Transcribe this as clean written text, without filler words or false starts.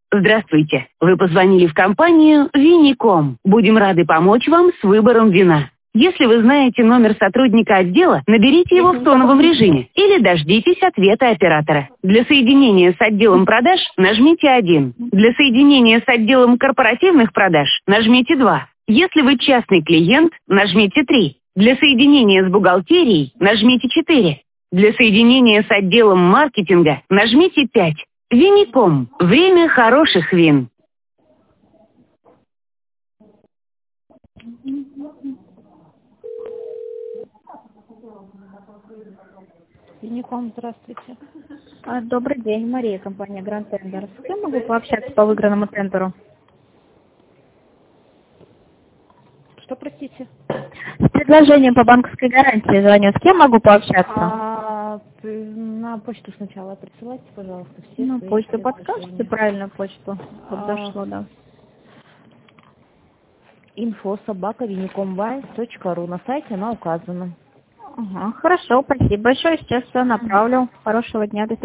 Здравствуйте. Вы позвонили в компанию Виником. Будем рады помочь вам с выбором вина. Если вы знаете номер сотрудника отдела, наберите его в тоновом режиме или дождитесь ответа оператора. Для соединения с отделом продаж нажмите 1. Для соединения с отделом корпоративных продаж нажмите 2. Если вы частный клиент, нажмите 3. Для соединения с бухгалтерией нажмите 4. Для соединения с отделом маркетинга нажмите 5. Виником. Время хороших вин. Виником, здравствуйте. Добрый день, Мария, компания Grand Tender. С кем могу пообщаться по выигранному тендеру? Что, простите? С предложением по банковской гарантии звоню. С кем могу пообщаться? На почту сначала присылайте, пожалуйста, все. Ну, почту подскажете, правильную почту, чтобы дошло, да. info@vinicombank.ru. На сайте она указана. Ага, хорошо, спасибо большое. Сейчас все направлю. Хорошего дня, до свидания.